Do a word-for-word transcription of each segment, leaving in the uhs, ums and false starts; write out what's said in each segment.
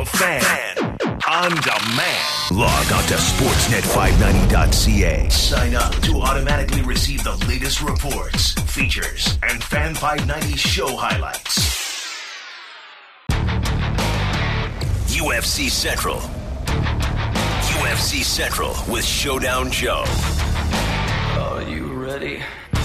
Fan. Fan. On demand. Log on to sportsnet five ninety dot c a. Sign up to automatically receive the latest reports, features, and Fan five ninety show highlights. U F C Central. U F C Central with Showdown Joe. Are you ready?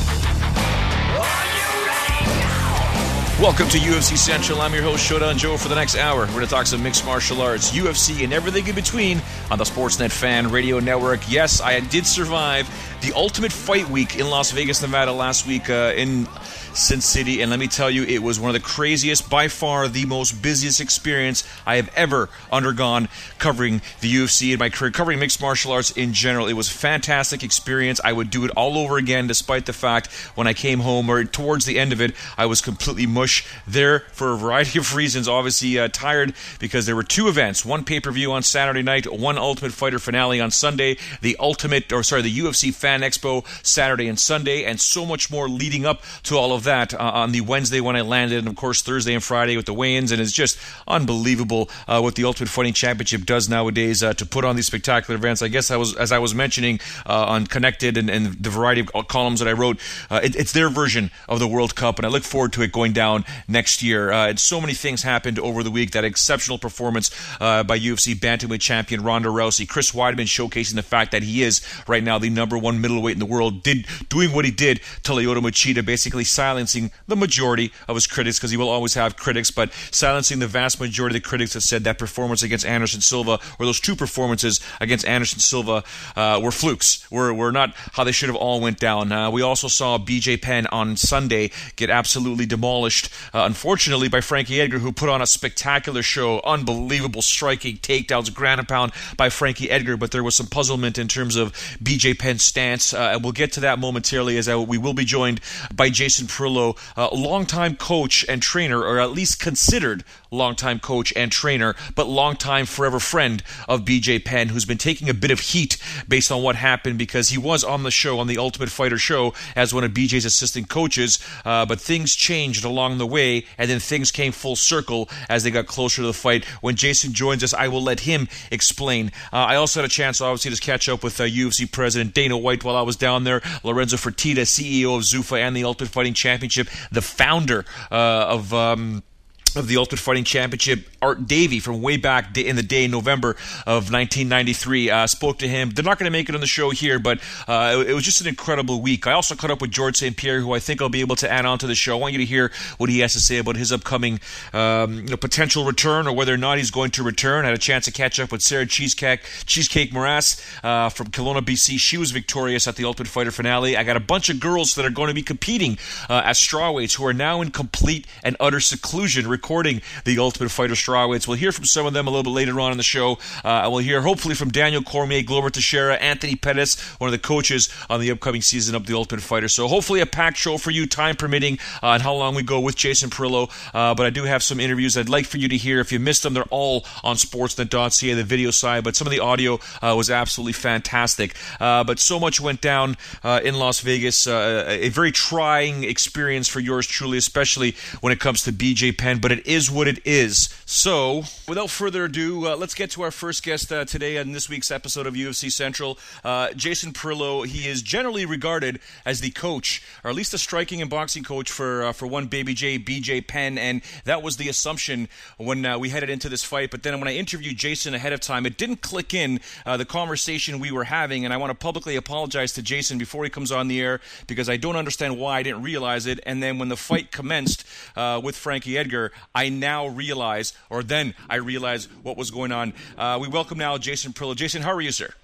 Welcome to U F C Central. I'm your host, Showdown Joe, for the next hour. We're going to talk some mixed martial arts, U F C, and everything in between on the Sportsnet Fan Radio Network. Yes, I did survive the Ultimate Fight Week in Las Vegas, Nevada last week uh, in Sin City, and let me tell you, it was one of the craziest, by far the most busiest experience I have ever undergone covering the U F C in my career, covering mixed martial arts in general. It was a fantastic experience. I would do it all over again, despite the fact when I came home, or towards the end of it, I was completely mush there for a variety of reasons. Obviously uh, tired because there were two events, one pay-per-view on Saturday night, one Ultimate Fighter finale on Sunday, the Ultimate, or sorry, the U F C Fan Expo Saturday and Sunday, and so much more leading up to all of that uh, on the Wednesday when I landed, and of course Thursday and Friday with the weigh-ins. And it's just unbelievable uh, what the Ultimate Fighting Championship does nowadays uh, to put on these spectacular events. I guess I was, as I was mentioning uh, on Connected and, and the variety of columns that I wrote, uh, it, it's their version of the World Cup, and I look forward to it going down next year. Uh, and so many things happened over the week. That exceptional performance uh, by U F C bantamweight champion Ronda Rousey, Chris Weidman showcasing the fact that he is right now the number one middleweight in the world, did doing what he did to Lyoto Machida, basically silencing the majority of his critics, because he will always have critics, but silencing the vast majority of the critics that said that performance against Anderson Silva, or those two performances against Anderson Silva, uh, were flukes, were, were not how they should have all went down. Uh, we also saw B J Penn on Sunday get absolutely demolished, uh, unfortunately, by Frankie Edgar, who put on a spectacular show, unbelievable striking takedowns, ground and pound by Frankie Edgar, but there was some puzzlement in terms of B J Penn's stance, uh, and we'll get to that momentarily, as I, we will be joined by Jason Parillo, a uh, longtime coach and trainer, or at least considered longtime coach and trainer, but longtime forever friend of B J Penn, who's been taking a bit of heat based on what happened, because he was on the show, on the Ultimate Fighter show, as one of B J's assistant coaches, uh, but things changed along the way, and then things came full circle as they got closer to the fight. When Jason joins us, I will let him explain. Uh, I also had a chance, obviously, to catch up with uh, U F C President Dana White while I was down there, Lorenzo Fertitta, C E O of Zuffa and the Ultimate Fighting Championship, the founder uh, of... Um, of the Ultimate Fighting Championship, Art Davie, from way back in the day, November of nineteen ninety-three. Uh, spoke to him. They're not going to make it on the show here, but uh, it, it was just an incredible week. I also caught up with George Saint Pierre, who I think I'll be able to add on to the show. I want you to hear what he has to say about his upcoming um, you know, potential return, or whether or not he's going to return. I had a chance to catch up with Sarah Cheesecake, Cheesecake Morass uh, from Kelowna, B C. She was victorious at the Ultimate Fighter finale. I got a bunch of girls that are going to be competing uh, as strawweights, who are now in complete and utter seclusion, recording the Ultimate Fighter strawweights. We'll hear from some of them a little bit later on in the show. Uh, we'll hear hopefully from Daniel Cormier, Glover Teixeira, Anthony Pettis, one of the coaches on the upcoming season of the Ultimate Fighter. So hopefully a packed show for you, time permitting, uh, and how long we go with Jason Parillo. Uh, but I do have some interviews I'd like for you to hear. If you missed them, they're all on sportsnet dot c a, the video side, but some of the audio uh, was absolutely fantastic. Uh, but so much went down uh, in Las Vegas. Uh, a very trying experience for yours truly, especially when it comes to B J Penn, but it is what it is. So, without further ado, uh, let's get to our first guest uh, today on this week's episode of U F C Central. Uh, Jason Parillo. He is generally regarded as the coach, or at least the striking and boxing coach for uh, for one Baby J, B J Penn, and that was the assumption when uh, we headed into this fight. But then when I interviewed Jason ahead of time, it didn't click in, uh, the conversation we were having, and I want to publicly apologize to Jason before he comes on the air, because I don't understand why I didn't realize it. And then when the fight commenced uh, with Frankie Edgar, I now realize, or then I realized what was going on. Uh, we welcome now Jason Parillo. Jason, how are you, sir?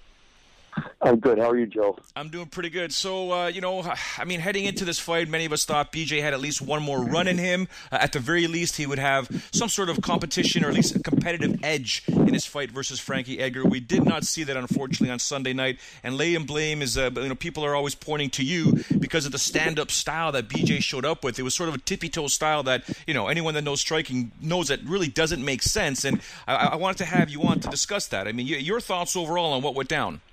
I'm good. How are you, Joe? I'm doing pretty good. So, uh, you know, I mean, heading into this fight, many of us thought B J had at least one more run in him. Uh, at the very least, he would have some sort of competition, or at least a competitive edge in his fight versus Frankie Edgar. We did not see that, unfortunately, on Sunday night. And lay and blame is, uh, you know, people are always pointing to you because of the stand-up style that B J showed up with. It was sort of a tippy-toe style that, you know, anyone that knows striking knows that really doesn't make sense. And I, I wanted to have you on to discuss that. I mean, your thoughts overall on what went down?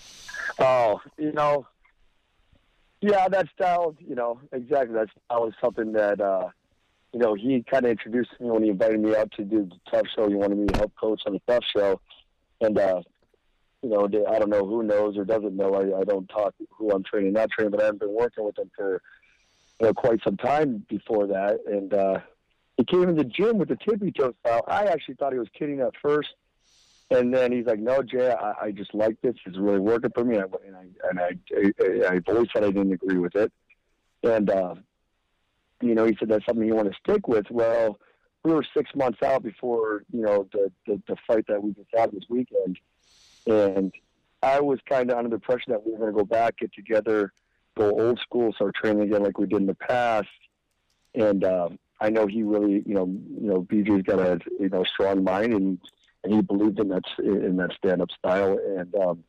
Oh, you know, yeah, that style, you know, exactly. That style is something that, uh, you know, he kind of introduced me when he invited me out to do the Tough Show. He wanted me to help coach on the Tough Show. And, uh, you know, I don't know who knows or doesn't know. I, I don't talk who I'm training, not training, but I haven't been working with him for, you know, quite some time before that. And uh, he came in the gym with the tippy toe style. I actually thought he was kidding at first. And then he's like, no, Jay, I, I just like this. It's really working for me. And I, and I, and I, I, I've always said I didn't agree with it. And, uh, you know, he said that's something you want to stick with. Well, we were six months out before, you know, the, the, the fight that we just had this weekend. And I was kind of under the impression that we were going to go back, get together, go old school, start training again like we did in the past. And um, I know he really, you know, you know, B J's got a, you know, strong mind, and, and he believed in that, in that stand-up style. And, um,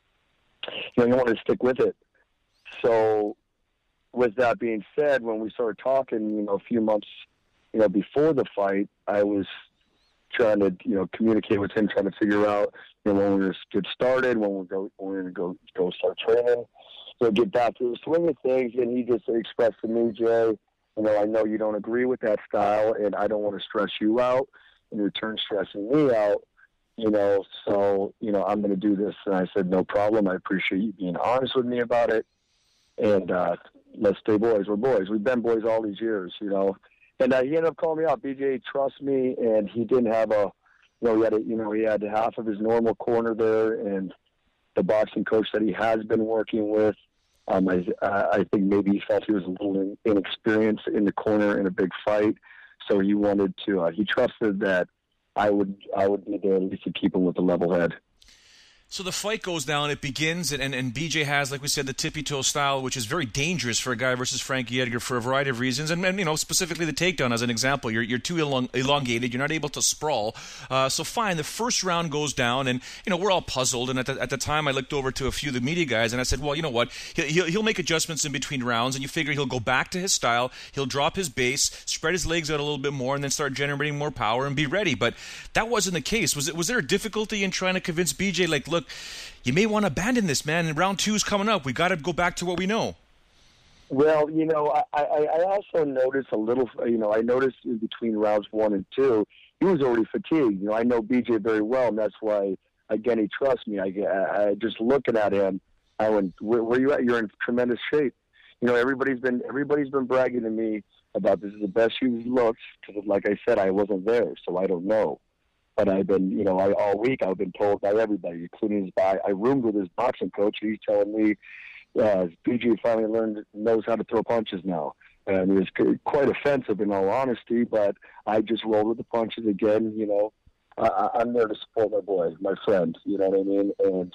you know, he wanted to stick with it. So with that being said, when we started talking, you know, a few months, you know, before the fight, I was trying to, you know, communicate with him, trying to figure out, you know, when we were to get started, when we're go, when we're going to go, go start training, so get back to the swing of things. And he just expressed to me, Jay, you know, I know you don't agree with that style, and I don't want to stress you out, in return stressing me out, you know, so, you know, I'm going to do this. And I said, no problem. I appreciate you being honest with me about it. And, uh, let's stay boys. We're boys. We've been boys all these years, you know. And uh, he ended up calling me out. B J trusts me, and he didn't have a, you know, he had a, you know, he had half of his normal corner there, and the boxing coach that he has been working with, um, I, I think maybe he felt he was a little inexperienced in the corner in a big fight, so he wanted to. Uh, he trusted that I would, I would be there at least to keep him with a level head. So the fight goes down, it begins, and, and, and B J has, like we said, the tippy-toe style, which is very dangerous for a guy versus Frankie Edgar for a variety of reasons, and, and you know, specifically the takedown as an example. You're you're too elong- elongated, you're not able to sprawl. Uh, so fine, the first round goes down, and you know, we're all puzzled, and at the, at the time I looked over to a few of the media guys, and I said, well, you know what, he'll, he'll, he'll make adjustments in between rounds, and you figure he'll go back to his style, he'll drop his base, spread his legs out a little bit more, and then start generating more power and be ready. But that wasn't the case. Was it? Was there a difficulty in trying to convince B J, like, look, you may want to abandon this, man, and round two is coming up. We got to go back to what we know. Well, you know, I, I, I also noticed a little, you know, I noticed in between rounds one and two, he was already fatigued. You know, I know B J very well, and that's why, again, he trusts me. I, I, I just looking at him, I went, where, where you at? You're in tremendous shape. You know, everybody's been everybody's been bragging to me about this is the best you've looked, because, like I said, I wasn't there, so I don't know. But I've been, you know, I, all week I've been told by everybody, including his guy. I roomed with his boxing coach. He's telling me uh, B J finally learned, knows how to throw punches now. And it was quite offensive in all honesty, but I just rolled with the punches again, you know. I, I'm there to support my boy, my friend, you know what I mean? And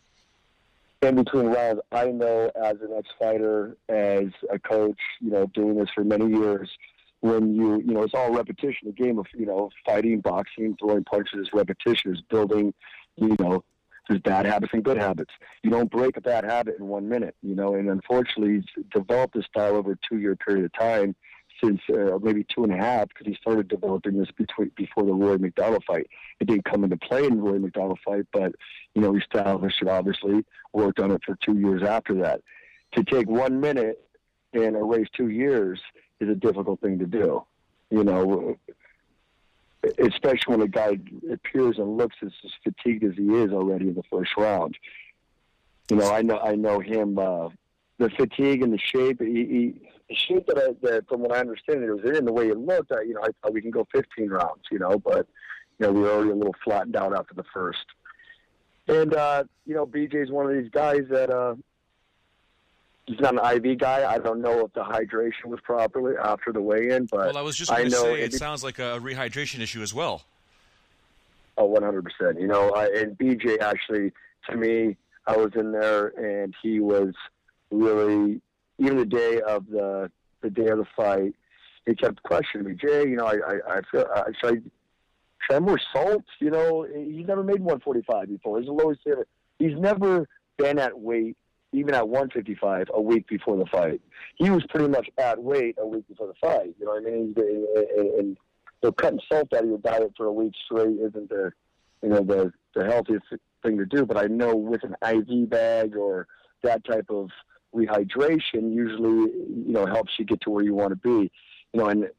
in between rounds, I know as an ex-fighter, as a coach, you know, doing this for many years, when you, you know, it's all repetition. The game of, you know, fighting, boxing, throwing punches is repetition, is building, you know, there's bad habits and good habits. You don't break a bad habit in one minute, you know, and unfortunately he's developed this style over a two-year period of time, since uh, maybe two and a half, because he started developing this between, before the Roy McDonald fight. It didn't come into play in the Roy McDonald fight, but, you know, he established it, obviously, worked on it for two years after that. To take one minute and erase two years is a difficult thing to do, you know, especially when a guy appears and looks as fatigued as he is already in the first round. You know, I know, I know him, uh, the fatigue and the shape, he, he, the shape that, I, that, from what I understand, it was in the way it looked, I, you know, I thought we can go fifteen rounds, you know, but, you know, we were already a little flattened out after the first. And, uh, you know, B J's one of these guys that, uh, he's not an I V guy. I don't know if the hydration was properly after the weigh-in, but well, I was just going to say it be, sounds like a rehydration issue as well. Oh, one hundred percent. You know, I, and B J actually, to me, I was in there, and he was really, even the day of the the day of the fight, he kept questioning me, Jay. You know, I I, I feel uh, should I should I have more salt? You know, he's never made one forty-five before. He's the lowest hitter. He's never been at weight, even at one fifty-five, a week before the fight. He was pretty much at weight a week before the fight. You know what I mean? And, and so cutting salt out of your diet for a week straight isn't the, you know, the, the healthiest thing to do. But I know with an I V bag or that type of rehydration usually, you know, helps you get to where you want to be. You know, and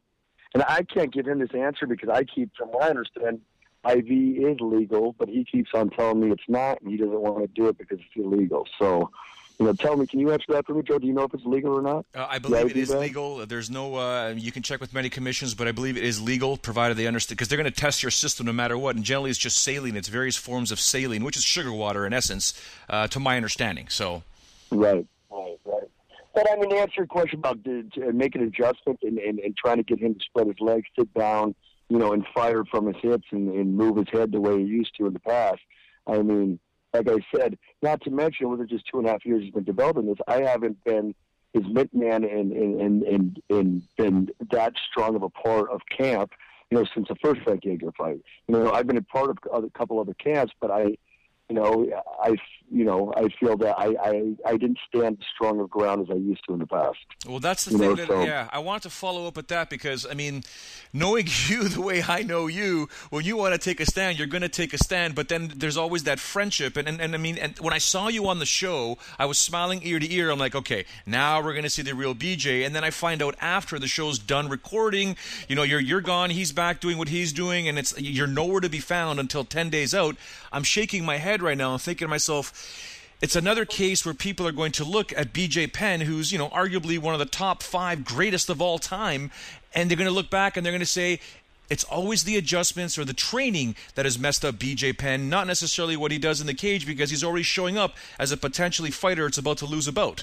and I can't give him this answer because I keep, from what I understand, I V is legal, but he keeps on telling me it's not, and he doesn't want to do it because it's illegal. So, you know, tell me, can you answer that for me, Joe? Do you know if it's legal or not? Uh, I believe it is ban? legal. There's no, uh, you can check with many commissions, but I believe it is legal, provided they understand, because they're going to test your system no matter what, and generally it's just saline. It's various forms of saline, which is sugar water in essence, uh, to my understanding. So, Right, right, right. But, I mean, to answer your question about uh, making an adjustment and, and, and trying to get him to spread his legs, sit down, you know, and fire from his hips and, and move his head the way he used to in the past. I mean, like I said, not to mention, within just two and a half years he's been developing this, I haven't been his mitt man and, and, and, and, and been that strong of a part of camp, you know, since the first Frank Yeager fight. You know, I've been a part of a couple other camps, but I, you know, I, you know, I feel that I, I, I didn't stand as strong of ground as I used to in the past. Well, that's the you thing know, that, so. yeah, I want to follow up with that because, I mean, knowing you the way I know you, when you want to take a stand, you're going to take a stand, but then there's always that friendship. And, and, and I mean, and when I saw you on the show, I was smiling ear to ear. I'm like, okay, now we're going to see the real B J. And then I find out after the show's done recording, you know, you're you're gone, he's back doing what he's doing, and it's you're nowhere to be found until ten days out. I'm shaking my head right now and thinking to myself, it's another case where people are going to look at B J Penn, who's, you know, arguably one of the top five greatest of all time, and they're going to look back and they're going to say, it's always the adjustments or the training that has messed up B J Penn, not necessarily what he does in the cage, because he's already showing up as a potentially fighter it's about to lose a bout.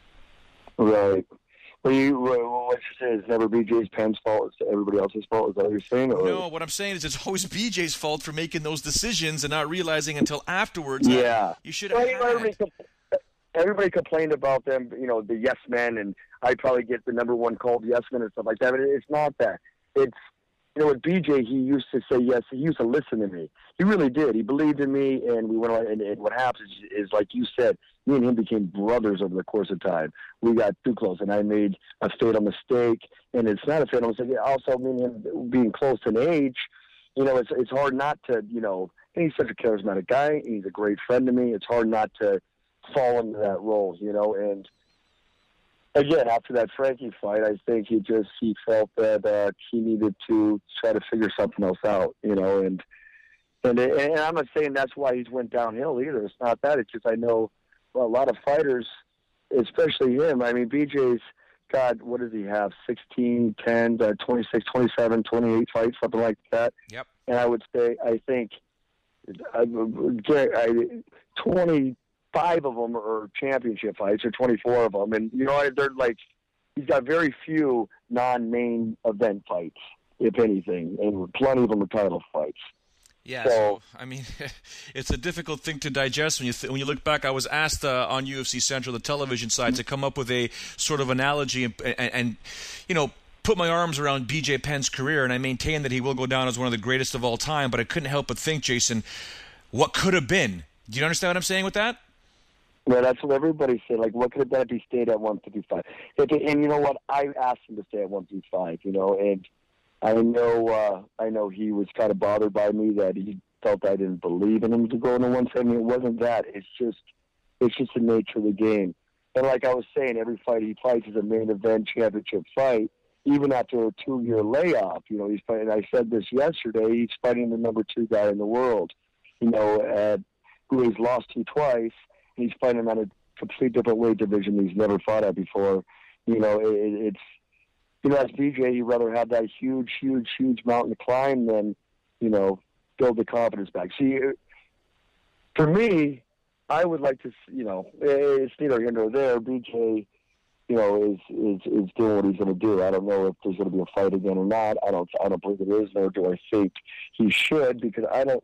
Right. Well, you, what you say is never B J Penn's fault. It's everybody else's fault. Is that what you're saying? Or? No, what I'm saying is it's always B J's fault for making those decisions and not realizing until afterwards. Yeah. That you should have well, had. Everybody, everybody complained about them, you know, the yes men, and I probably get the number one called yes men and stuff like that. But it's not that. It's, you know, with B J, he used to say yes. He used to listen to me. He really did. He believed in me, and we went on. And, and what happens is, is, like you said, me and him became brothers over the course of time. We got too close, and I made a fatal mistake. And it's not a fatal mistake. Also, me and him being close in age, you know, it's it's hard not to, you know, and he's such a charismatic guy, and he's a great friend to me. It's hard not to fall into that role, you know, and again, after that Frankie fight, I think he just he felt that uh, he needed to try to figure something else out, you know, and and and I'm not saying that's why he's went downhill either. It's not that. It's just I know well, a lot of fighters, especially him. I mean, B J's got, what does he have? sixteen, ten, uh, twenty-six, twenty-seven, twenty-eight fights, something like that. Yep. And I would say, I think, I, I, twenty-five of them are championship fights, or twenty-four of them. And, you know, they're like, he's got very few non-main event fights, if anything, and plenty of them are title fights. Yeah, so, so I mean, it's a difficult thing to digest when you th- when you look back. I was asked uh, on U F C Central, the television side, to come up with a sort of analogy and, and, and you know, put my arms around B J Penn's career, and I maintain that he will go down as one of the greatest of all time. But I couldn't help but think, Jason, what could have been? Do you understand what I'm saying with that? Yeah, that's what everybody said. Like, what could have been if he stayed at one fifty-five? And, and you know what? I asked him to stay at one fifty-five. You know, and I know, uh, I know he was kind of bothered by me that he felt I didn't believe in him to go into one seventy. It wasn't that. It's just, it's just the nature of the game. And like I was saying, every fight he fights is a main event championship fight, even after a two-year layoff. You know, he's fighting. I said this yesterday. He's fighting the number two guy in the world. You know, uh, who he's lost to twice. He's fighting on a complete different weight division he's never fought at before. You know, it, it's. You know, as B J, you'd rather have that huge, huge, huge mountain to climb than, you know, build the confidence back. See, for me, I would like to, you know, it's neither here nor there. B J, you know, is is, is doing what he's going to do. I don't know if there's going to be a fight again or not. I don't. I don't believe it is, nor do I think he should, because I don't.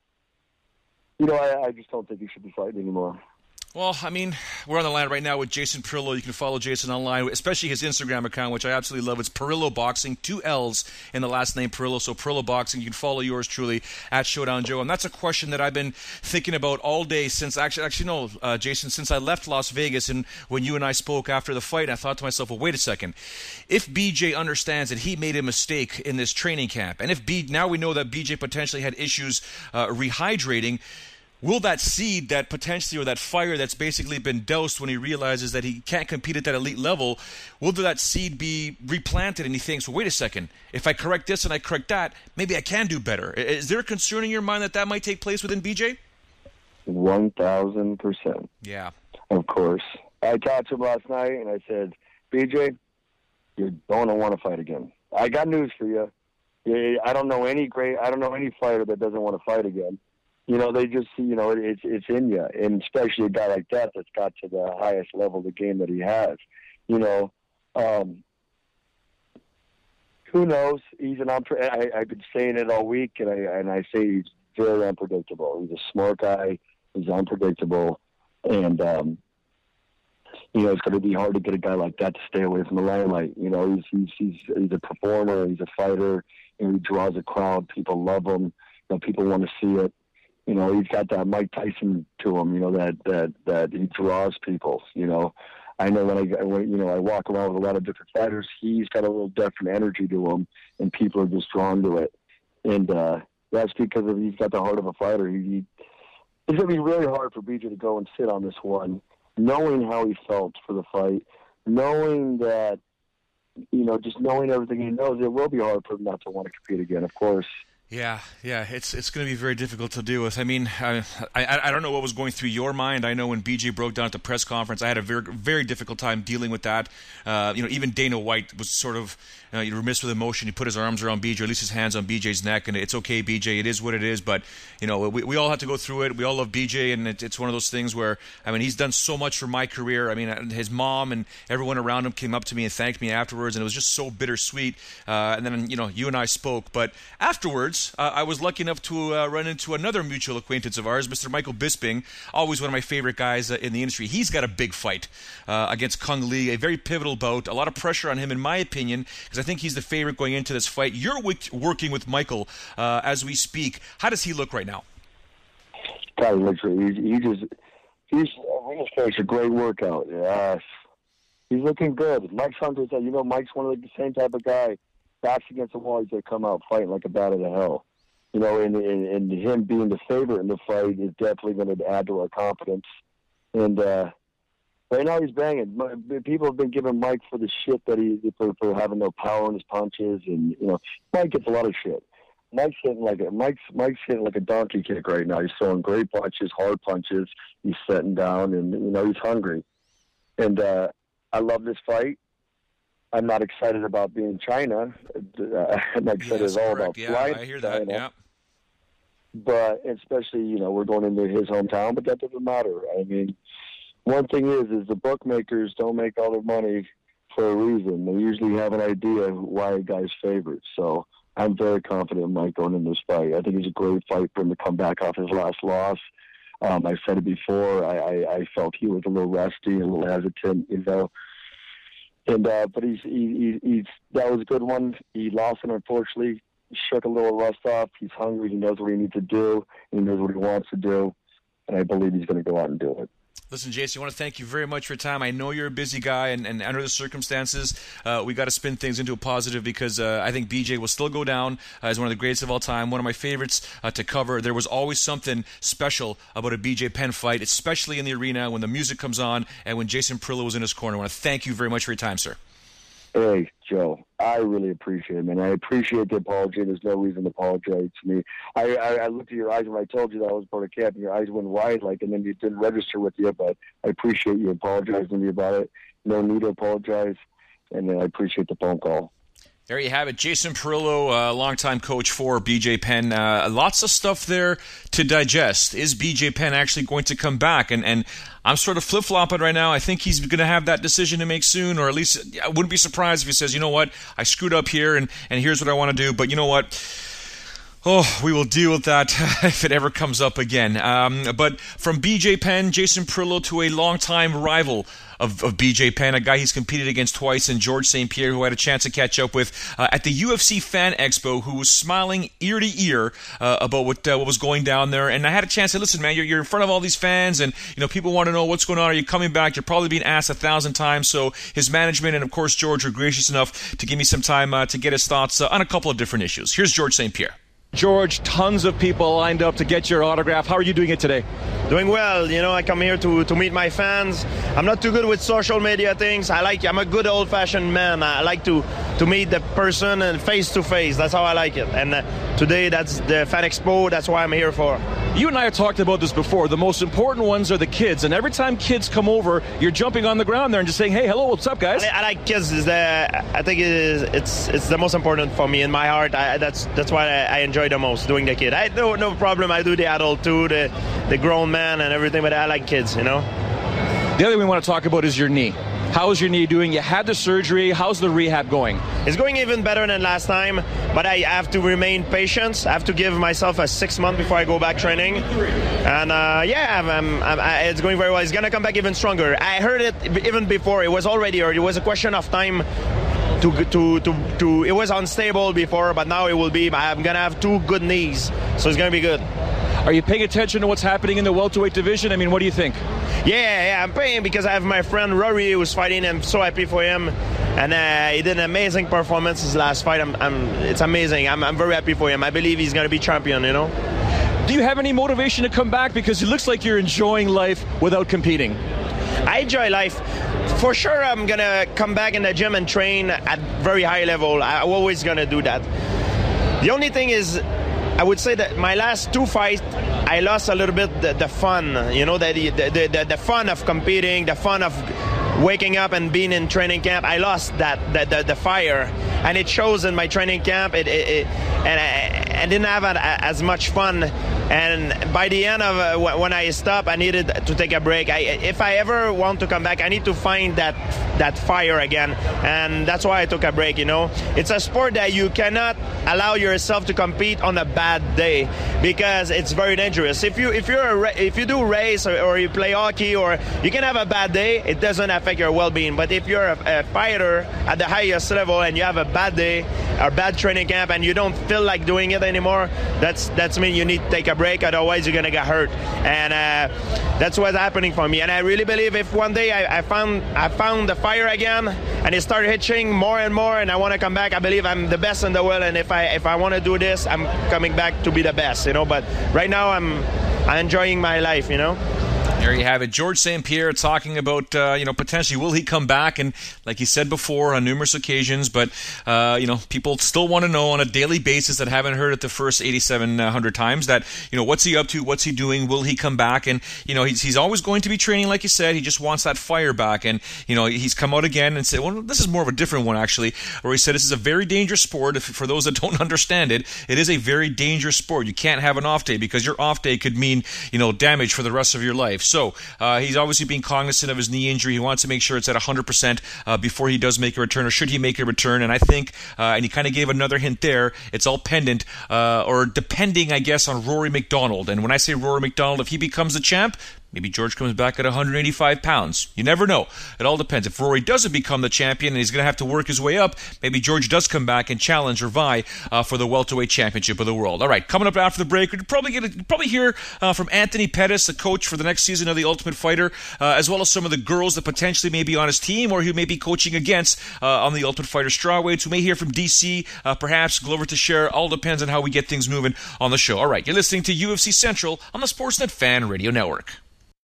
You know, I, I just don't think he should be fighting anymore. Well, I mean, we're on the line right now with Jason Parillo. You can follow Jason online, especially his Instagram account, which I absolutely love. It's Parillo Boxing, two L's in the last name Parillo, so Parillo Boxing. You can follow yours truly at Showdown Joe. And that's a question that I've been thinking about all day since, actually, actually no, uh, Jason, since I left Las Vegas and when you and I spoke after the fight, I thought to myself, well, wait a second. If B J understands that he made a mistake in this training camp, and if B, now we know that B J potentially had issues uh, rehydrating, will that seed, that potentially, or that fire that's basically been doused when he realizes that he can't compete at that elite level, will that seed be replanted and he thinks, well, wait a second, if I correct this and I correct that, maybe I can do better? Is there a concern in your mind that that might take place within B J? one thousand percent. Yeah. Of course. I talked to him last night, and I said, B J, you're going to want to fight again. I got news for you. I don't know any great, I don't know any fighter that doesn't want to fight again. You know, they just, you know, it's it's in you, and especially a guy like that that's got to the highest level of the game that he has. You know, um, who knows? He's an unpre- I, I've been saying it all week, and I and I say he's very unpredictable. He's a smart guy. He's unpredictable, and um, you know, it's going to be hard to get a guy like that to stay away from the limelight. You know, he's he's he's, he's a performer. He's a fighter. And he draws a crowd. People love him. You know, people want to see it. You know, he's got that Mike Tyson to him, you know, that, that, that he draws people, you know. I know when I, when, you know, I walk around with a lot of different fighters, he's got a little different energy to him, and people are just drawn to it. And uh, that's because of, he's got the heart of a fighter. He, he, it's going to be really hard for B J to go and sit on this one, knowing how he felt for the fight, knowing that, you know, just knowing everything he knows, it will be hard for him not to want to compete again, of course. Yeah, yeah, it's it's going to be very difficult to deal with. I mean, I, I I don't know what was going through your mind. I know when B J broke down at the press conference, I had a very very difficult time dealing with that. Uh, you know, even Dana White was sort of uh, remiss with emotion. He put his arms around B J, or at least his hands on B J's neck, and it's okay, B J. It is what it is. But you know, we we all have to go through it. We all love B J, and it, it's one of those things where, I mean, he's done so much for my career. I mean, his mom and everyone around him came up to me and thanked me afterwards, and it was just so bittersweet. Uh, and then you know, you and I spoke, but afterwards, uh, I was lucky enough to uh, run into another mutual acquaintance of ours, Mister Michael Bisping, always one of my favorite guys uh, in the industry. He's got a big fight uh, against Kung Lee, a very pivotal bout. A lot of pressure on him, in my opinion, because I think he's the favorite going into this fight. You're w- working with Michael uh, as we speak. How does he look right now? God, literally, he, he just he's we just finished a great workout. Yeah, he's looking good. Mike's hungry. You know, Mike's one of the same type of guy. Backs against the wall, he's going to come out fighting like a bat out of hell. You know, and, and, and him being the favorite in the fight is definitely going to add to our confidence. And uh, right now he's banging. People have been giving Mike for the shit that he for, for having no power in his punches, and you know, Mike gets a lot of shit. Mike's hitting like a Mike's Mike's hitting like a donkey kick right now. He's throwing great punches, hard punches. He's setting down, and you know, he's hungry. And uh, I love this fight. I'm not excited about being China. Uh, I'm not excited Yes, at all correct. about Yeah, flying I hear to that. China. Yeah. But especially, you know, we're going into his hometown, but that doesn't matter. I mean, one thing is, is the bookmakers don't make all their money for a reason. They usually have an idea of why a guy's favorite. So I'm very confident in Mike going in this fight. I think it's a great fight for him to come back off his last loss. Um, I said it before. I, I, I felt he was a little rusty, a little hesitant, you know. And uh, but he's he, he, he's that was a good one. He lost it, unfortunately. He shook a little rust off. He's hungry. He knows what he needs to do. And he knows what he wants to do. And I believe he's going to go out and do it. Listen, Jason, I want to thank you very much for your time. I know you're a busy guy, and, and under the circumstances, uh, we got to spin things into a positive because uh, I think B J will still go down uh, as one of the greatest of all time, one of my favorites uh, to cover. There was always something special about a B J Penn fight, especially in the arena when the music comes on and when Jason Perillo was in his corner. I want to thank you very much for your time, sir. Hey, Joe, I really appreciate it, man. I appreciate the apology. There's no reason to apologize to me. I, I, I looked at your eyes when I told you that I was part of camp, and your eyes went wide, like, and then you didn't register with you, but I appreciate you apologizing to me about it. No need to apologize, and I appreciate the phone call. There you have it. Jason Perillo, uh, longtime coach for B J Penn. Uh, lots of stuff there to digest. Is B J Penn actually going to come back? And and I'm sort of flip-flopping right now. I think he's going to have that decision to make soon, or at least I wouldn't be surprised if he says, you know what, I screwed up here, and, and here's what I want to do. But you know what? Oh, we will deal with that if it ever comes up again. Um, but from B J Penn, Jason Perillo, to a longtime rival of, of B J Penn, a guy he's competed against twice, and George Saint Pierre, who I had a chance to catch up with uh, at the U F C Fan Expo, who was smiling ear to ear uh, about what uh, what was going down there. And I had a chance to listen, man, you're, you're in front of all these fans, and you know people want to know what's going on. Are you coming back? You're probably being asked a thousand times. So his management and, of course, George were gracious enough to give me some time uh, to get his thoughts uh, on a couple of different issues. Here's George Saint Pierre. George, tons of people lined up to get your autograph. How are you doing it today? Doing well. You know, I come here to, to meet my fans. I'm not too good with social media things. I like, I'm a good old-fashioned man. I like to, to meet the person and face-to-face. That's how I like it. And uh, today, that's the Fan Expo. That's why I'm here for. You and I have talked about this before. The most important ones are the kids. And every time kids come over, you're jumping on the ground there and just saying, hey, hello, what's up, guys? I, I like kids. Is the, I think it is, it's it's the most important for me in my heart. I, that's that's why I, I enjoy the most, doing the kid. I no no problem. I do the adult too, the, the grown man and everything, but I like kids, you know. The other thing we want to talk about is your knee. How's your knee doing? You had the surgery. How's the rehab going? It's going even better than last time, but I have to remain patient. I have to give myself a six month before I go back training. And uh, yeah, I'm, I'm, I'm, I, it's going very well. It's going to come back even stronger. I heard it even before. It was already heard. It was a question of time. To, to, to, to, it was unstable before, but now it will be. I'm going to have two good knees, so it's going to be good. Are you paying attention to what's happening in the welterweight division? I mean, what do you think? Yeah, yeah, I'm paying because I have my friend Rory who's fighting. I'm so happy for him. And uh, he did an amazing performance his last fight. I'm, I'm, it's amazing. I'm, I'm very happy for him. I believe he's going to be champion, you know. Do you have any motivation to come back? Because it looks like you're enjoying life without competing. I enjoy life. For sure, I'm going to come back in the gym and train at very high level. I'm always going to do that. The only thing is, I would say that my last two fights, I lost a little bit the, the fun, you know, the the, the the the fun of competing, the fun of waking up and being in training camp. I lost that the the, the fire, and it shows in my training camp. It, it, it and I, I didn't have a, as much fun. And by the end of uh, when I stopped, I needed to take a break. I, if I ever want to come back, I need to find that that fire again, and that's why I took a break. You know, it's a sport that you cannot allow yourself to compete on a bad day because it's very dangerous. If you if you're a, if you do race or, or you play hockey, or you can have a bad day, it doesn't affect your well-being. But if you're a, a fighter at the highest level and you have a bad day or bad training camp and you don't feel like doing it anymore, that's that's mean you need to take a break. Otherwise, you're gonna get hurt, and uh, that's what's happening for me. And I really believe if one day I, I found I found the fire again and it started hitching more and more, and I want to come back, I believe I'm the best in the world. And if I if I want to do this, I'm coming back to be the best, you know. But right now, I'm I'm enjoying my life, you know. There you have it. George Saint Pierre talking about, uh, you know, potentially will he come back? And like he said before on numerous occasions, but, uh, you know, people still want to know on a daily basis that haven't heard it the first eighty-seven hundred times that, you know, what's he up to? What's he doing? Will he come back? And, you know, he's, he's always going to be training, like you said. He just wants that fire back. And, you know, he's come out again and said, well, this is more of a different one, actually, where he said this is a very dangerous sport. If, for those that don't understand it, it is a very dangerous sport. You can't have an off day because your off day could mean, you know, damage for the rest of your life. So uh, he's obviously being cognizant of his knee injury. He wants to make sure it's at one hundred percent uh, before he does make a return, or should he make a return. And I think, uh, and he kind of gave another hint there, it's all pendant, uh, or depending, I guess, on Rory MacDonald. And when I say Rory MacDonald, if he becomes the champ, maybe George comes back at one hundred eighty-five pounds. You never know. It all depends. If Rory doesn't become the champion and he's going to have to work his way up, maybe George does come back and challenge or vie uh, for the welterweight championship of the world. All right, coming up after the break, we'll probably get a, probably hear uh, from Anthony Pettis, the coach for the next season of The Ultimate Fighter, uh, as well as some of the girls that potentially may be on his team or who may be coaching against uh, on The Ultimate Fighter strawweights. We may hear from D C, uh, perhaps Glover Teixeira. All depends on how we get things moving on the show. All right, you're listening to U F C Central on the Sportsnet Fan Radio Network.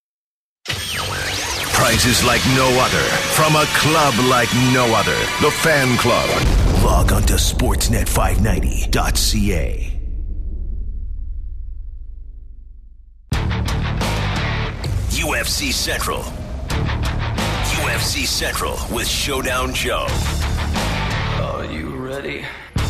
Prizes like no other, from a club like no other. The Fan Club. Log on to sportsnet five ninety dot c a. U F C Central. U F C Central with Showdown Joe. Are you ready?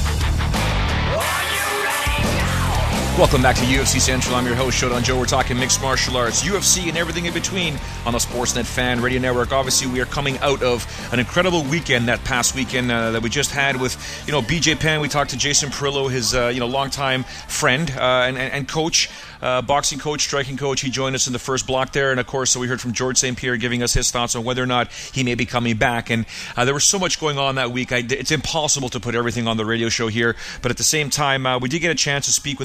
Welcome back to U F C Central. I'm your host, Showdown Joe. We're talking mixed martial arts, U F C, and everything in between on the Sportsnet Fan Radio Network. Obviously, we are coming out of an incredible weekend that past weekend uh, that we just had with, you know, B J Penn. We talked to Jason Perillo, his, uh, you know, longtime friend uh, and, and, and coach, uh, boxing coach, striking coach. He joined us in the first block there. And, of course, so we heard from George Saint Pierre giving us his thoughts on whether or not he may be coming back. And uh, there was so much going on that week. I, it's impossible to put everything on the radio show here. But at the same time, uh, we did get a chance to speak with a variety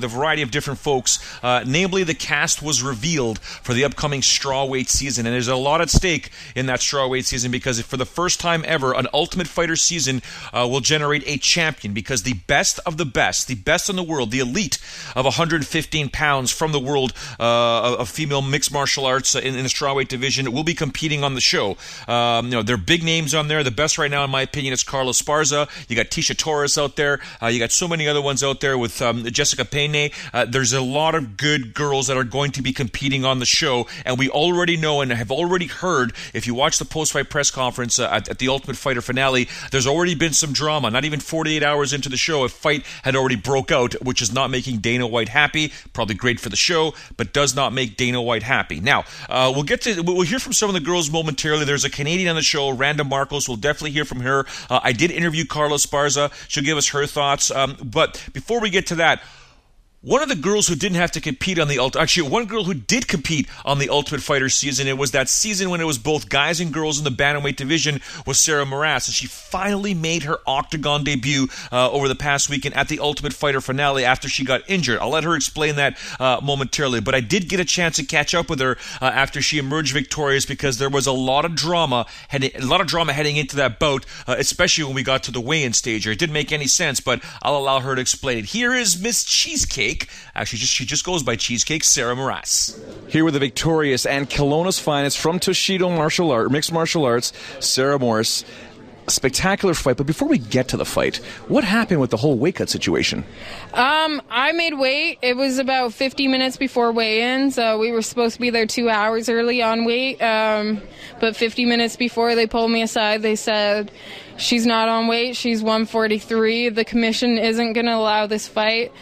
of different folks. Uh, namely, the cast was revealed for the upcoming strawweight season, and there's a lot at stake in that strawweight season because for the first time ever, an Ultimate Fighter season uh, will generate a champion because the best of the best, the best in the world, the elite of one hundred fifteen pounds from the world uh, of female mixed martial arts in, in the strawweight division will be competing on the show. Um, you know, there are big names on there. The best right now, in my opinion, is Carlos Esparza. You got Tisha Torres out there. Uh, you got so many other ones out there with um, Jessica Pena. Uh, there's a lot of good girls that are going to be competing on the show, and we already know and have already heard, if you watch the post-fight press conference uh, at, at the Ultimate Fighter finale, there's already been some drama. Not even forty-eight hours into the show, a fight had already broke out, which is not making Dana White happy. Probably great for the show, but does not make Dana White happy. Now, uh, we'll get to we'll hear from some of the girls momentarily. There's a Canadian on the show, Randa Marcos. We'll definitely hear from her. Uh, I did interview Carlos Esparza. She'll give us her thoughts. Um, but before we get to that, one of the girls who didn't have to compete on the Ultimate... Actually, one girl who did compete on the Ultimate Fighter season, it was that season when it was both guys and girls in the bantamweight division, was Sarah Moras. And she finally made her Octagon debut uh, over the past weekend at the Ultimate Fighter finale after she got injured. I'll let her explain that uh, momentarily. But I did get a chance to catch up with her uh, after she emerged victorious because there was a lot of drama, heading, a lot of drama heading into that bout, uh, especially when we got to the weigh-in stage. It didn't make any sense, but I'll allow her to explain it. Here is Miss Cheesecake. Actually, just she just goes by Cheesecake, Sarah Moras. Here with the victorious and Kelowna's finest from Toshido Martial Art, Mixed Martial Arts, Sarah Moras. A spectacular fight, but before we get to the fight, what happened with the whole weight cut situation? Um, I made weight. It was about fifty minutes before weigh-ins. Uh, we were supposed to be there two hours early on weight, um, but fifty minutes before they pulled me aside, they said, she's not on weight, she's one forty-three. The commission isn't going to allow this fight.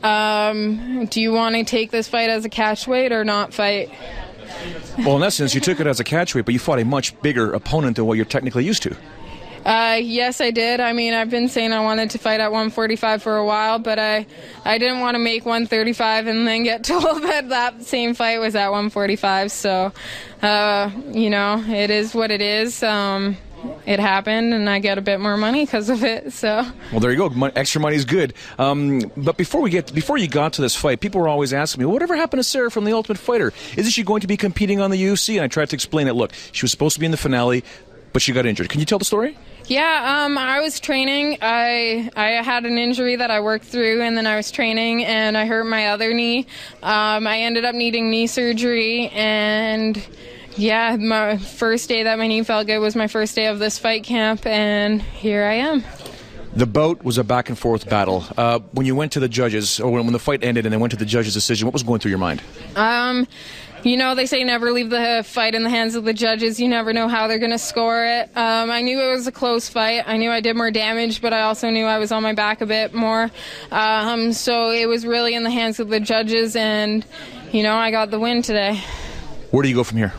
Um, do you want to take this fight as a catch weight or not fight? Well, in essence, you took it as a catch weight, but you fought a much bigger opponent than what you're technically used to. Uh, yes, I did. I mean, I've been saying I wanted to fight at one forty-five for a while, but I, I didn't want to make one thirty-five and then get told that that same fight was at one forty-five. So, uh, you know, it is what it is. Um, it happened, and I get a bit more money because of it. So, well, there you go. Mon- extra money is good. Um, but before we get before you got to this fight, people were always asking me, "Whatever happened to Sarah from the Ultimate Fighter? Isn't she going to be competing on the U F C?" And I tried to explain it. Look, she was supposed to be in the finale, but she got injured. Can you tell the story? Yeah, um, I was training. I I had an injury that I worked through, and then I was training, and I hurt my other knee. Um, I ended up needing knee surgery, and yeah, my first day that my knee felt good was my first day of this fight camp, and here I am. The bout was a back-and-forth battle. Uh, when you went to the judges, or when, when the fight ended and they went to the judges' decision, what was going through your mind? Um... You know, they say never leave the fight in the hands of the judges. You never know how they're going to score it. Um, I knew it was a close fight. I knew I did more damage, but I also knew I was on my back a bit more. Um, so it was really in the hands of the judges, and, you know, I got the win today. Where do you go from here?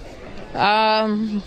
Um,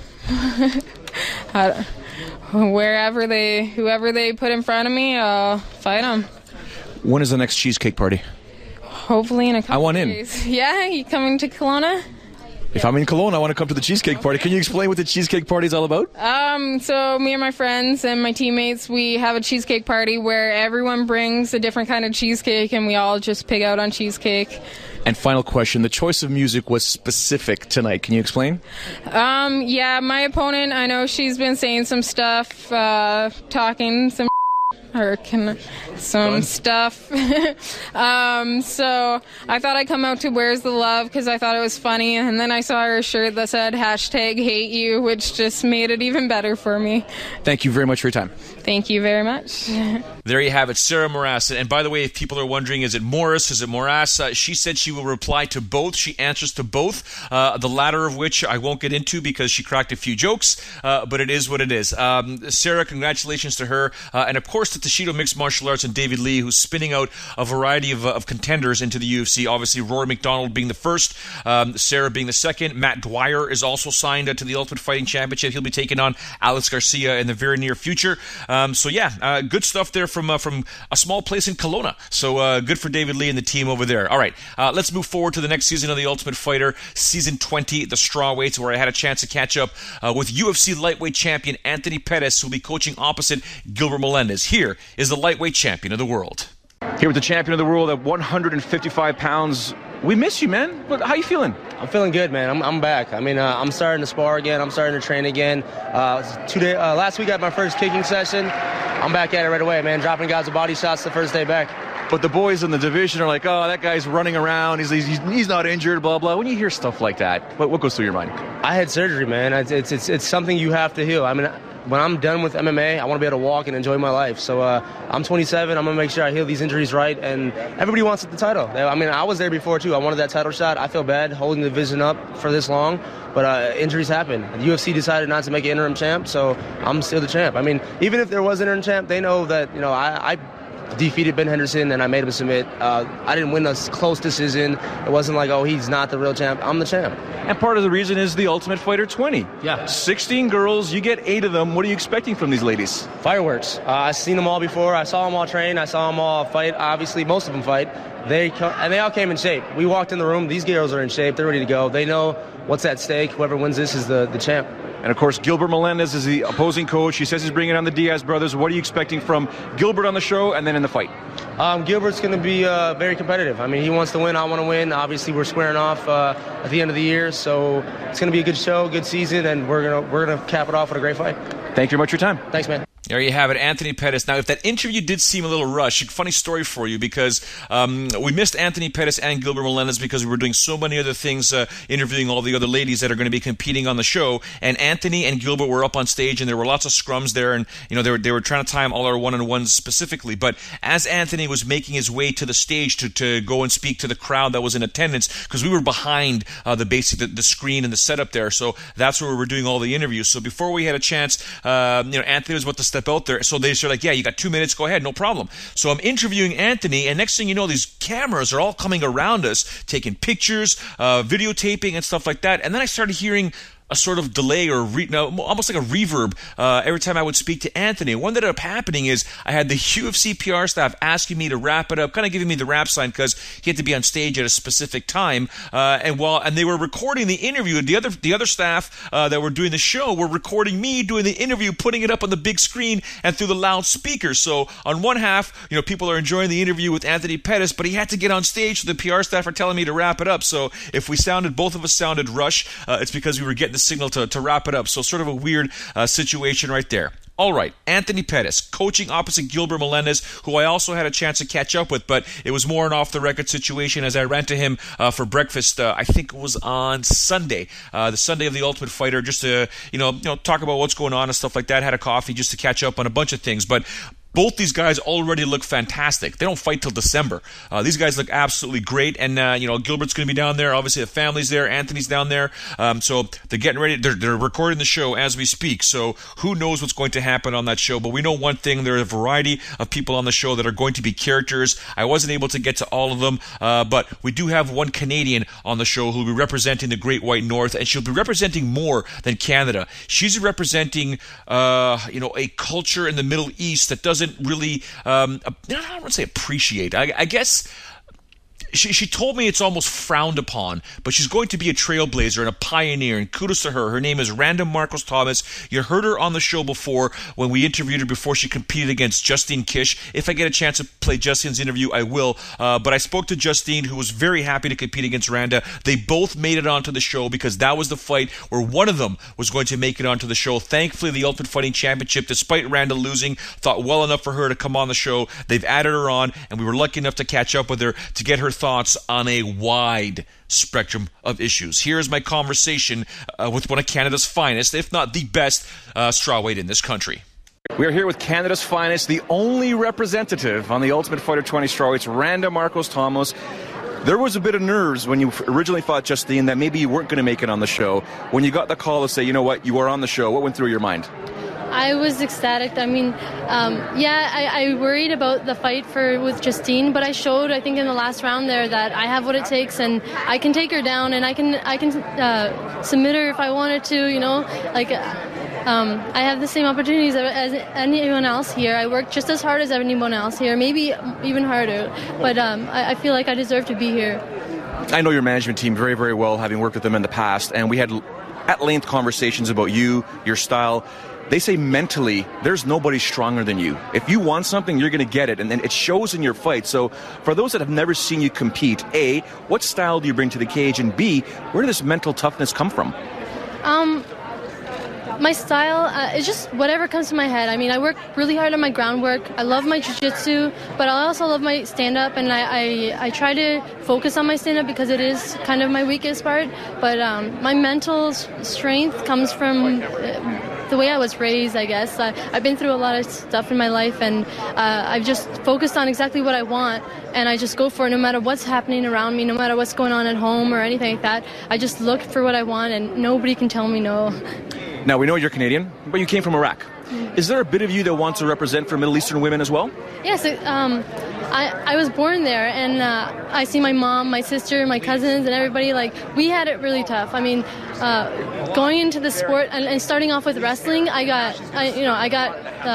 I, wherever they, whoever they put in front of me, I'll fight them. When is the next cheesecake party? Hopefully in a couple I want in. days. Yeah, you coming to Kelowna? If I'm in Kelowna, I want to come to the cheesecake party. Can you explain what the cheesecake party is all about? Um, so me and my friends and my teammates, we have a cheesecake party where everyone brings a different kind of cheesecake, and we all just pig out on cheesecake. And final question, the choice of music was specific tonight. Can you explain? Um, yeah, my opponent, I know she's been saying some stuff, uh, talking some or can some Fun. stuff. um, so I thought I'd come out to Where's the Love because I thought it was funny, and then I saw her shirt that said hashtag hate you, which just made it even better for me. Thank you very much for your time. Thank you very much. There you have it, Sarah Moras. And by the way, if people are wondering, is it Morris, is it Moras? Uh, she said she will reply to both. She answers to both, uh, the latter of which I won't get into because she cracked a few jokes, uh, but it is what it is. Um, Sarah, congratulations to her. Uh, and of course to Toshido Mixed Martial Arts and David Lee, who's spinning out a variety of, uh, of contenders into the U F C. Obviously, Rory McDonald being the first, um, Sarah being the second. Matt Dwyer is also signed uh, to the Ultimate Fighting Championship. He'll be taking on Alex Garcia in the very near future. Um, so yeah, uh, good stuff there from uh, from a small place in Kelowna. So uh, good for David Lee and the team over there. All right, uh, let's move forward to the next season of The Ultimate Fighter, Season twenty, the Strawweights, where I had a chance to catch up uh, with U F C lightweight champion Anthony Pettis, who will be coaching opposite Gilbert Melendez. Here is the lightweight champion of the world. Here with the champion of the world at one hundred fifty-five pounds. We miss you, man. But how you feeling? I'm feeling good, man. I'm, I'm back. I mean, uh, I'm starting to spar again. I'm starting to train again. Uh, two day, uh, last week I had my first kicking session. I'm back at it right away, man. Dropping guys with body shots the first day back. But the boys in the division are like, oh, that guy's running around. He's he's, he's not injured, blah, blah. When you hear stuff like that, what, what goes through your mind? I had surgery, man. It's, it's, it's, it's something you have to heal. I mean, when I'm done with M M A, I want to be able to walk and enjoy my life. So uh, I'm twenty-seven. I'm going to make sure I heal these injuries right. And everybody wants the title. I mean, I was there before, too. I wanted that title shot. I feel bad holding the division up for this long. But uh, injuries happen. The U F C decided not to make an interim champ, so I'm still the champ. I mean, even if there was an interim champ, they know that, you know, I, I defeated Ben Henderson and I made him submit. Uh, I didn't win a close decision. It wasn't like, oh, he's not the real champ. I'm the champ. And part of the reason is the Ultimate Fighter twenty. Yeah. sixteen girls, you get eight of them. What are you expecting from these ladies? Fireworks. Uh, I've seen them all before. I saw them all train. I saw them all fight. Obviously, most of them fight. They co- And they all came in shape. We walked in the room. These girls are in shape. They're ready to go. They know what's at stake. Whoever wins this is the, the champ. And, of course, Gilbert Melendez is the opposing coach. He says he's bringing on the Diaz brothers. What are you expecting from Gilbert on the show and then in the fight? Um, Gilbert's going to be uh, very competitive. I mean, he wants to win. I want to win. Obviously, we're squaring off uh, at the end of the year. So it's going to be a good show, good season, and we're going to we're gonna cap it off with a great fight. Thank you very much for your time. Thanks, man. There you have it, Anthony Pettis. Now, if that interview did seem a little rushed, funny story for you, because um, we missed Anthony Pettis and Gilbert Melendez because we were doing so many other things, uh, interviewing all the other ladies that are going to be competing on the show. And Anthony and Gilbert were up on stage, and there were lots of scrums there, and you know they were they were trying to time all our one-on-ones specifically. But as Anthony was making his way to the stage to, to go and speak to the crowd that was in attendance, because we were behind uh, the basic the, the screen and the setup there, so that's where we were doing all the interviews. So before we had a chance, uh, you know, Anthony was about to step out there, so they said like, yeah, you got two minutes, go ahead, no problem. So I'm interviewing Anthony, and next thing you know, these cameras are all coming around us, taking pictures, uh, videotaping, and stuff like that. And then I started hearing a sort of delay or re- no, almost like a reverb uh, every time I would speak to Anthony. What ended up happening is I had the U F C P R staff asking me to wrap it up, kind of giving me the wrap sign because he had to be on stage at a specific time. Uh, and while and they were recording the interview, the other the other staff uh, that were doing the show were recording me doing the interview, putting it up on the big screen and through the loudspeakers. So on one half, you know, people are enjoying the interview with Anthony Pettis, but he had to get on stage, so the P R staff are telling me to wrap it up. So if we sounded, both of us sounded rushed, uh, it's because we were getting the signal to, to wrap it up. So sort of a weird uh, situation right there. All right, Anthony Pettis, coaching opposite Gilbert Melendez, who I also had a chance to catch up with, but it was more an off-the-record situation as I ran to him uh, for breakfast, uh, I think it was on Sunday, uh, the Sunday of the Ultimate Fighter, just to you know, you know talk about what's going on and stuff like that. Had a coffee just to catch up on a bunch of things, but both these guys already look fantastic. They don't fight till December. Uh, these guys look absolutely great, and uh, you know Gilbert's going to be down there. Obviously, the family's there. Anthony's down there, um, so they're getting ready. They're, they're recording the show as we speak. So who knows what's going to happen on that show? But we know one thing: there are a variety of people on the show that are going to be characters. I wasn't able to get to all of them, uh, but we do have one Canadian on the show who will be representing the Great White North, and she'll be representing more than Canada. She's representing, uh, you know, a culture in the Middle East that doesn't really, um, I don't want to say appreciate. I, I guess she she told me it's almost frowned upon, but she's going to be a trailblazer and a pioneer, and kudos to her. Her name is Randa Marcos Thomas. You heard her on the show before when we interviewed her before she competed against Justine Kish. If I get a chance to play Justine's interview, I will. Uh, but I spoke to Justine, who was very happy to compete against Randa. They both made it onto the show because that was the fight where one of them was going to make it onto the show. Thankfully, the Ultimate Fighting Championship, despite Randa losing, thought well enough for her to come on the show. They've added her on, and we were lucky enough to catch up with her to get her thoughts on a wide spectrum of issues. Here's my conversation uh, with one of Canada's finest, if not the best, uh, strawweight in this country. We are here with Canada's finest, the only representative on the Ultimate Fighter twenty strawweights, Randa Marcos Thomas. There was a bit of nerves when you originally fought Justine that maybe you weren't going to make it on the show. When you got the call to say, you know what, you are on the show, what went through your mind? I was ecstatic. I mean, um, yeah, I, I worried about the fight for with Justine, but I showed, I think, in the last round there that I have what it takes, and I can take her down, and I can I can uh, submit her if I wanted to. You know, like um, I have the same opportunities as anyone else here. I work just as hard as anyone else here, maybe even harder. But um, I, I feel like I deserve to be here. I know your management team very, very well, having worked with them in the past, and we had at-length conversations about you, your style. They say mentally, there's nobody stronger than you. If you want something, you're going to get it, and then it shows in your fight. So for those that have never seen you compete, A, what style do you bring to the cage? And B, where did this mental toughness come from? Um, my style uh, is just whatever comes to my head. I mean, I work really hard on my groundwork. I love my jiu-jitsu, but I also love my stand-up, and I, I, I try to focus on my stand-up because it is kind of my weakest part. But um, my mental strength comes from Uh, the way I was raised, I guess. I, I've been through a lot of stuff in my life, and uh, I've just focused on exactly what I want, and I just go for it no matter what's happening around me, no matter what's going on at home or anything like that. I just look for what I want, and nobody can tell me no. Now, we know you're Canadian, but you came from Iraq. Is there a bit of you that wants to represent for Middle Eastern women as well? Yes, it, um, I, I was born there, and uh, I see my mom, my sister, my cousins, and everybody, like, we had it really tough. I mean, uh, going into the sport and, and starting off with wrestling, I got, I, you know, I got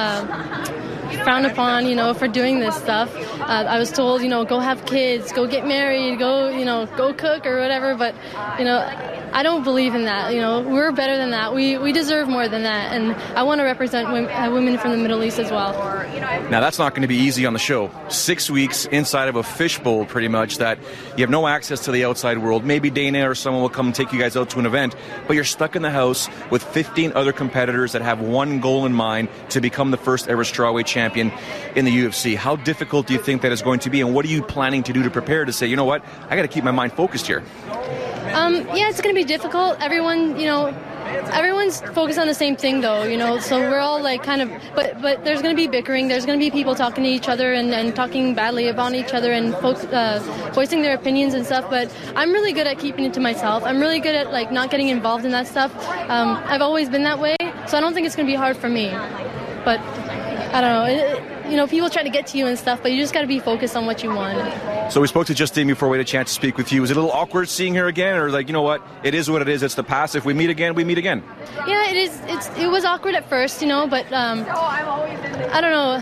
uh, frowned upon, you know, for doing this stuff. Uh, I was told, you know, go have kids, go get married, go, you know, go cook or whatever, but, you know, I don't believe in that. You know, we're better than that. We we deserve more than that, and I want to represent women, uh, women from the Middle East as well. Now, that's not going to be easy on the show. Six weeks inside of a fishbowl, pretty much, that you have no access to the outside world. Maybe Dana or someone will come and take you guys out to an event, but you're stuck in the house with fifteen other competitors that have one goal in mind, to become the first ever strawweight champion in the U F C. How difficult do you think that is going to be, and what are you planning to do to prepare to say, you know what, I got to keep my mind focused here? Um, yeah, it's going to be difficult. Everyone, you know, everyone's focused on the same thing, though, you know, so we're all like kind of, but but there's going to be bickering. There's going to be people talking to each other and, and talking badly about each other and folks uh, voicing their opinions and stuff, but I'm really good at keeping it to myself. I'm really good at, like, not getting involved in that stuff. Um, I've always been that way, so I don't think it's going to be hard for me, but I don't know. It, you know, people try to get to you and stuff, but you just got to be focused on what you want. So we spoke to Justine before we had a chance to speak with you. Was it a little awkward seeing her again, or like, you know what, it is what it is, it's the past. If we meet again, we meet again? Yeah, it is. It's it was awkward at first, you know, but um, I don't know.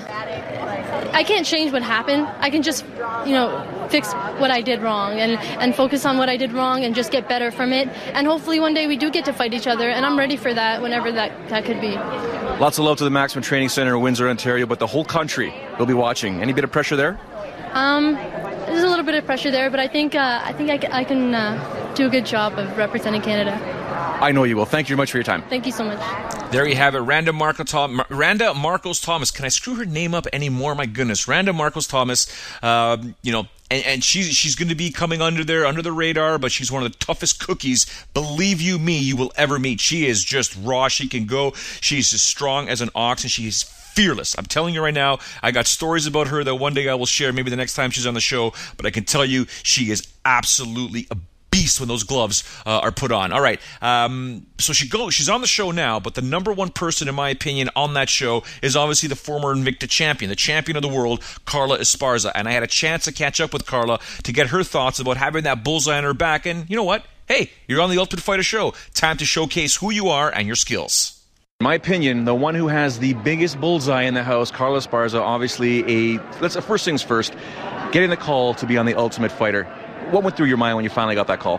I can't change what happened. I can just, you know, fix what I did wrong and, and focus on what I did wrong and just get better from it. And hopefully one day we do get to fight each other, and I'm ready for that whenever that, that could be. Lots of love to the Maximum Training Center in Windsor, Ontario, but the whole country will be watching. Any bit of pressure there? Um, there's a little bit of pressure there, but I think uh, I think I can, I can uh, do a good job of representing Canada. I know you will. Thank you very much for your time. Thank you so much. There you have it, Randa Marco Tom- Mar- Randa Marcos Thomas. Can I screw her name up anymore? My goodness, Randa Marcos Thomas. Uh, you know, and, and she's she's going to be coming under there, under the radar, but she's one of the toughest cookies, believe you me, you will ever meet. She is just raw. She can go. She's as strong as an ox, and she's fearless. I'm telling you right now, I got stories about her that one day I will share, maybe the next time she's on the show, but I can tell you she is absolutely a beast when those gloves uh, are put on. All right, um, so she goes. She's on the show now, but the number one person, in my opinion, on that show is obviously the former Invicta champion, the champion of the world, Carla Esparza. And I had a chance to catch up with Carla to get her thoughts about having that bullseye on her back. And you know what? Hey, you're on the Ultimate Fighter show. Time to showcase who you are and your skills. In my opinion, the one who has the biggest bullseye in the house, Carla Esparza, obviously a, let's, first things first, getting the call to be on the Ultimate Fighter. What went through your mind when you finally got that call?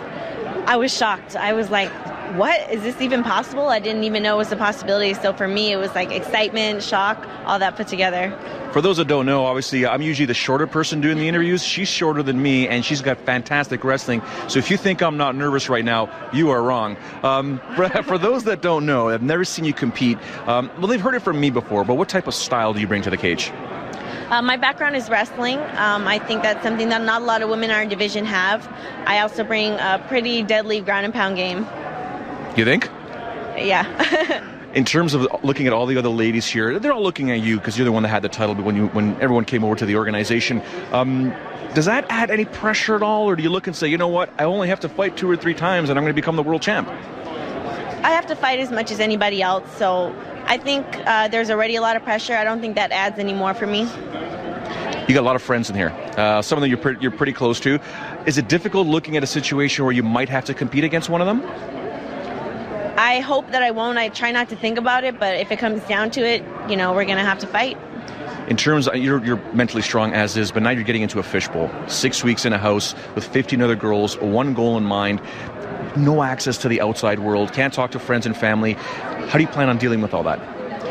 I was shocked. I was like, what? Is this even possible? I didn't even know it was a possibility. So for me, it was like excitement, shock, all that put together. For those that don't know, obviously, I'm usually the shorter person doing the interviews. She's shorter than me, and she's got fantastic wrestling. So if you think I'm not nervous right now, you are wrong. Um, for, for those that don't know, I've never seen you compete. Um, well, they've heard it from me before, but what type of style do you bring to the cage? Uh, my background is wrestling. Um, I think that's something that not a lot of women in our division have. I also bring a pretty deadly ground and pound game. You think? Yeah. In terms of looking at all the other ladies here, they're all looking at you because you're the one that had the title when you when everyone came over to the organization. Um, does that add any pressure at all, or do you look and say, you know what, I only have to fight two or three times and I'm going to become the world champ? I have to fight as much as anybody else, so I think uh, there's already a lot of pressure. I don't think that adds any more for me. You got a lot of friends in here. Uh, some of them you're, pre- you're pretty close to. Is it difficult looking at a situation where you might have to compete against one of them? I hope that I won't. I try not to think about it, but if it comes down to it, you know, we're going to have to fight. In terms of, you're, you're mentally strong as is, but now you're getting into a fishbowl. Six weeks in a house with fifteen other girls, one goal in mind. no access to the outside world, can't talk to friends and family. How do you plan on dealing with all that?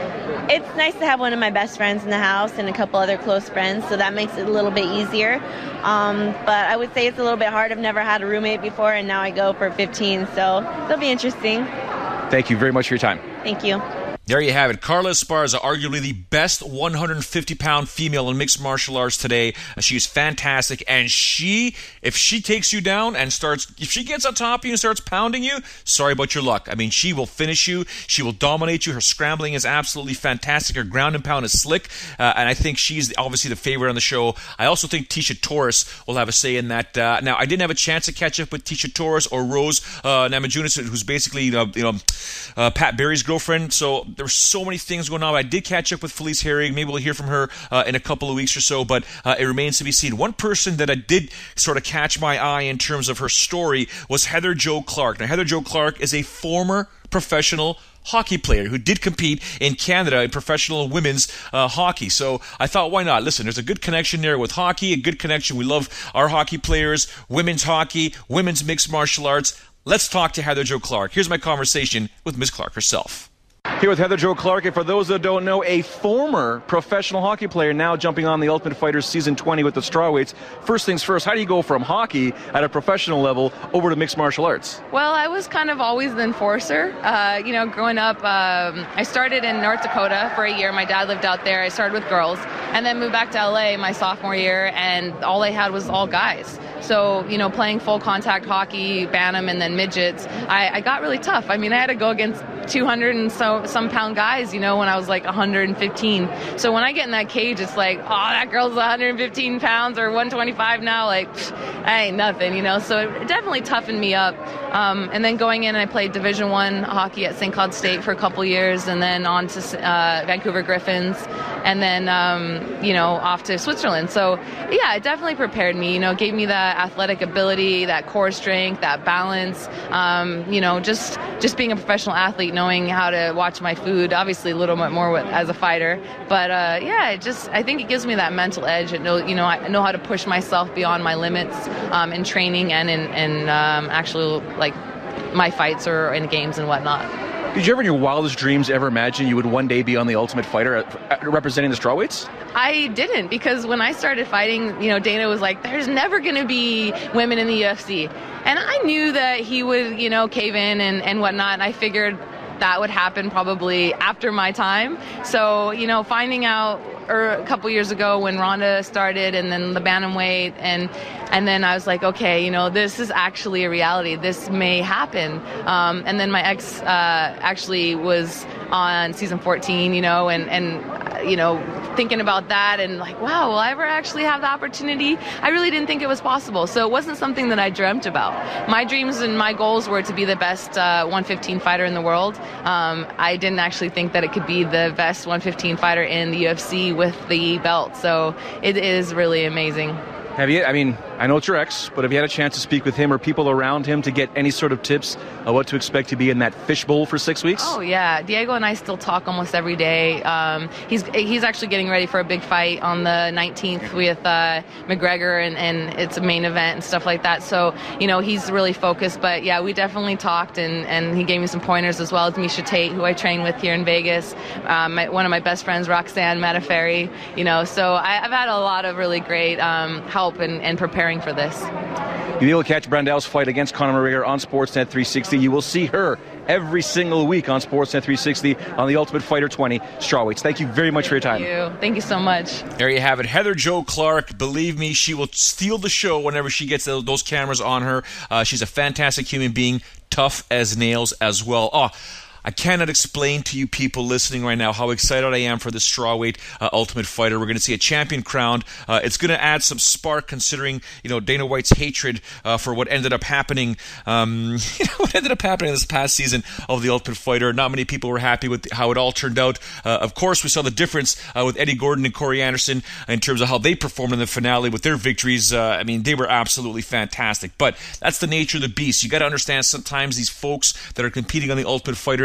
It's nice to have one of my best friends in the house and a couple other close friends, so that makes it a little bit easier. Um, but I would say it's a little bit hard. I've never had a roommate before, and now I go for fifteen, so it'll be interesting. Thank you very much for your time. Thank you. There you have it. Carla Esparza, arguably the best one hundred fifty pound female in mixed martial arts today. She is fantastic, and she, if she takes you down and starts, if she gets on top of you and starts pounding you, sorry about your luck. I mean, she will finish you. She will dominate you. Her scrambling is absolutely fantastic. Her ground and pound is slick, uh, and I think she's obviously the favorite on the show. I also think Tecia Torres will have a say in that. Uh, now, I didn't have a chance to catch up with Tecia Torres or Rose uh, Namajunas, who's basically uh, you know uh, Pat Barry's girlfriend, so there were so many things going on. I did catch up with Felice Herrig. Maybe we'll hear from her uh, in a couple of weeks or so, but uh, it remains to be seen. One person that I did sort of catch my eye in terms of her story was Heather Jo Clark. Now, Heather Jo Clark is a former professional hockey player who did compete in Canada in professional women's uh, hockey. So I thought, why not? Listen, there's a good connection there with hockey, a good connection. We love our hockey players, women's hockey, women's mixed martial arts. Let's talk to Heather Jo Clark. Here's my conversation with Miss Clark herself. Here with Heather Jo Clark, and for those that don't know, a former professional hockey player now jumping on the Ultimate Fighter Season twenty with the strawweights. First things first, how do you go from hockey at a professional level over to mixed martial arts? Well, I was kind of always the enforcer. Uh, you know, growing up, um, I started in North Dakota for a year. My dad lived out there. I started with girls, and then moved back to L A my sophomore year, and all I had was all guys. So, you know, playing full contact hockey, bantam, and then midgets, I, I got really tough. I mean, I had to go against two hundred and so some pound guys, you know, when I was like one hundred fifteen. So when I get in that cage, it's like, oh, that girl's one hundred fifteen pounds or one twenty-five now. Like, pff, I ain't nothing, you know. So it definitely toughened me up. Um, and then going in, I played Division One hockey at Saint Cloud State for a couple years, and then on to uh, Vancouver Griffins, and then, um, you know, off to Switzerland. So, yeah, it definitely prepared me, you know, gave me that athletic ability, that core strength, that balance, um, you know, just just being a professional athlete, knowing how to watch my food, obviously a little bit more with, as a fighter. But, uh, yeah, it just, I think it gives me that mental edge. It know, you know, I know how to push myself beyond my limits um, in training and in, in um, actually, like, my fights or in games and whatnot. Did you ever in your wildest dreams ever imagine you would one day be on the Ultimate Fighter uh, representing the strawweights? I didn't, because when I started fighting, you know, Dana was like, there's never going to be women in the U F C. And I knew that he would, you know, cave in and, and whatnot. And I figured that would happen probably after my time. So, you know, finding out or a couple years ago when Ronda started, and then the bantamweight, and and then I was like, okay, you know, this is actually a reality. This may happen. Um, and then my ex uh, actually was on season fourteen, you know, and and uh, you know, thinking about that and like, wow, will I ever actually have the opportunity? I really didn't think it was possible. So it wasn't something that I dreamt about. My dreams and my goals were to be the best uh, one fifteen fighter in the world. Um, I didn't actually think that it could be the best one fifteen fighter in the U F C with the belt. So it is really amazing. Have you, I mean, I know it's your ex, but have you had a chance to speak with him or people around him to get any sort of tips of what to expect to be in that fishbowl for six weeks? Oh, yeah. Diego and I still talk almost every day. Um, he's he's actually getting ready for a big fight on the nineteenth with uh, McGregor, and, and it's a main event and stuff like that. So, you know, he's really focused. But, yeah, we definitely talked, and, and he gave me some pointers, as well as Misha Tate, who I train with here in Vegas. Um, my, one of my best friends, Roxanne Mataferri. You know, so I, I've had a lot of really great um, help and, and preparing for this. You'll be able to catch Brandell's fight against Conor McGregor on Sportsnet three sixty. You will see her every single week on Sportsnet three sixty on the Ultimate Fighter twenty strawweights. Thank you very much for your time. Thank you. Thank you so much. There you have it. Heather Jo Clark. Believe me, she will steal the show whenever she gets those cameras on her. Uh, she's a fantastic human being, tough as nails as well. Oh, I cannot explain to you people listening right now how excited I am for this strawweight uh, Ultimate Fighter. We're going to see a champion crowned. Uh, it's going to add some spark, considering, you know, Dana White's hatred uh, for what ended up happening. Um, you know, what ended up happening this past season of the Ultimate Fighter. Not many people were happy with how it all turned out. Uh, of course, we saw the difference uh, with Eddie Gordon and Corey Anderson in terms of how they performed in the finale with their victories. Uh, I mean, they were absolutely fantastic. But that's the nature of the beast. You got to understand, sometimes these folks that are competing on the Ultimate Fighter,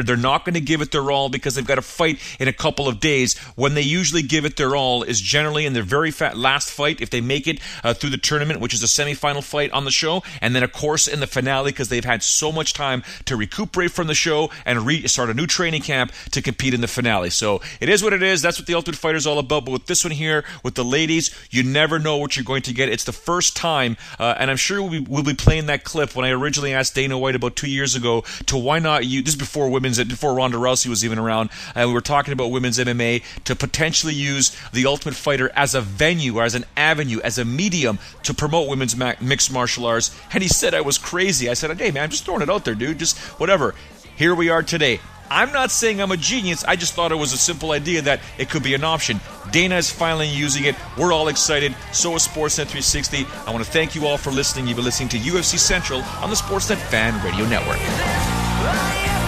they're not going to give it their all because they've got a fight in a couple of days. When they usually give it their all is generally in their very fat last fight, if they make it uh, through the tournament, which is a semifinal fight on the show, and then of course in the finale, because they've had so much time to recuperate from the show and re- start a new training camp to compete in the finale. So it is what it is. That's what the Ultimate Fighter is all about. But with this one here, with the ladies, you never know what you're going to get. It's the first time, uh, and I'm sure we'll be, we'll be playing that clip when I originally asked Dana White about two years ago to why not use, this is before women's, before Ronda Rousey was even around, and we were talking about women's M M A, to potentially use the Ultimate Fighter as a venue, or as an avenue, as a medium to promote women's ma- mixed martial arts. And he said I was crazy. I said, hey man, I'm just throwing it out there, dude. Just whatever. Here we are today. I'm not saying I'm a genius. I just thought it was a simple idea that it could be an option. Dana is finally using it. We're all excited. So is Sportsnet three sixty. I want to thank you all for listening. You've been listening to U F C Central on the Sportsnet Fan Radio Network.